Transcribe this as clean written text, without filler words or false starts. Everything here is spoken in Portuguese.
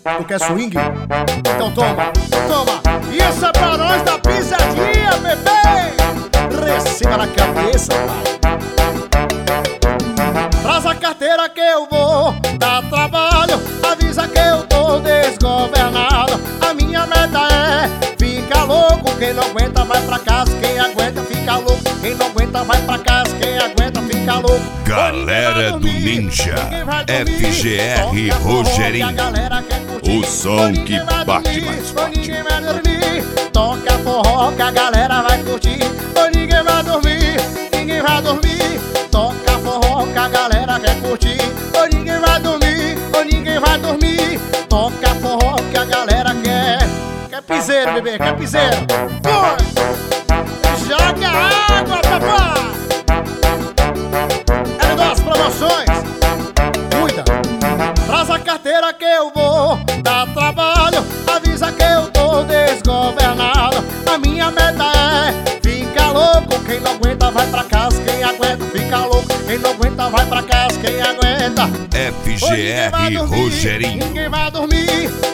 Tu quer swing? Então toma, toma. E essa é pra nós da pisadinha, bebê. Receba na cabeça, pai. Traz a carteira que eu vou dar trabalho. Avisa que eu tô desgovernado. A minha meta é ficar louco. Quem não aguenta vai pra casa. Quem aguenta fica louco. Quem não aguenta vai pra casa. Quem aguenta fica louco. Galera do Ninja, FGR Rogerinho, o som que bate mais forte. Ninguém vai dormir, toca forró que a galera vai curtir. Ninguém vai dormir, ninguém vai dormir, toca forró que a galera quer curtir. Ninguém vai dormir, ninguém vai dormir, toca forró que a galera quer. Quer piseiro, bebê, quer piseiro. Foi! Joga água, papai! É das promoções. Cuida. Traz a carteira que eu vou dar trabalho. Avisa que eu tô desgovernado. A minha meta é ficar louco. Quem não aguenta vai pra casa. Quem aguenta fica louco. Quem não aguenta vai pra casa. Quem aguenta FGR Rogerinho. Ninguém vai dormir.